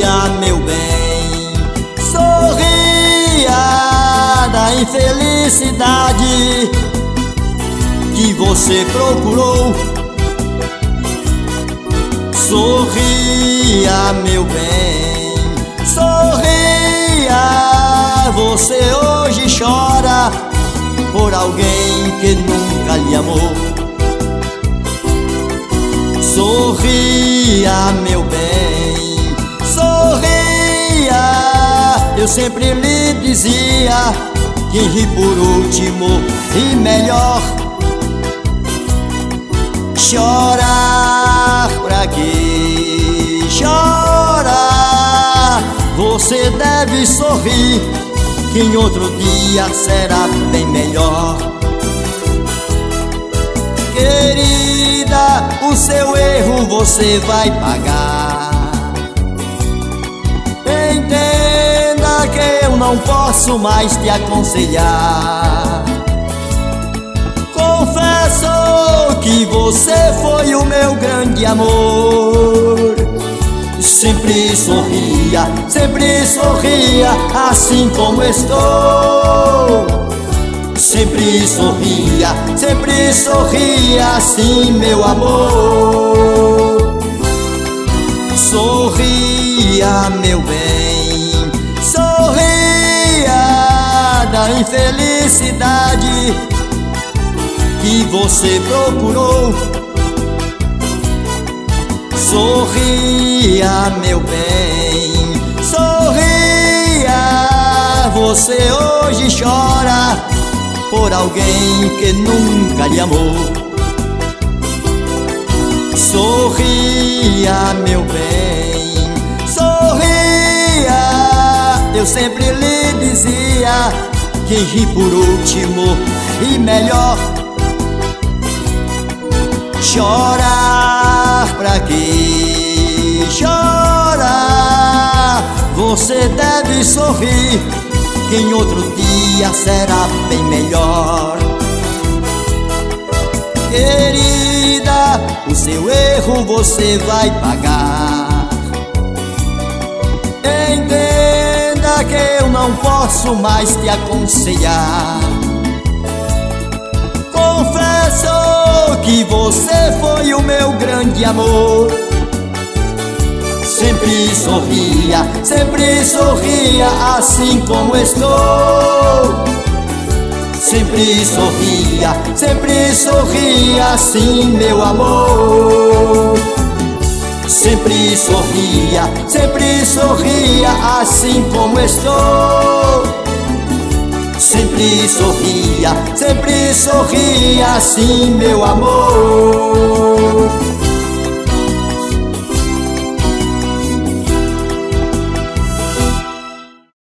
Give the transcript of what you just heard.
Sorria, meu bem, sorria da infelicidade que você procurou. Sorria, meu bem, sorria. Você hoje chora por alguém que nunca lhe amou. Sorria, meu bem, sorria. Eu sempre lhe dizia: quem ri por último e melhor. Chorar pra quê? Chorar. Você deve sorrir, que em outro dia será bem melhor. Querida, o seu erro você vai pagar. Entenda que eu não posso mais te aconselhar. Confesso que você foi o meu grande amor. Sempre sorria, assim como estou. Sempre sorria, assim, meu amor. Sorria, meu bem, sorria da infelicidade que você procurou. Sorria, meu bem, sorria. Você hoje chora por alguém que nunca lhe amou. Sorria, meu bem, sorria. Eu sempre lhe dizia: quem ri por último e melhor. Chorar pra quê? Chorar. Você deve sorrir, que em outro dia será bem melhor. Querida, o seu erro você vai pagar. Entenda que eu não posso mais te aconselhar. Confesso que você foi o meu grande amor. Sempre sorria, assim como estou. Sempre sorria, assim, meu amor. Sempre sorria, assim como estou. Sempre sorria, assim, meu amor.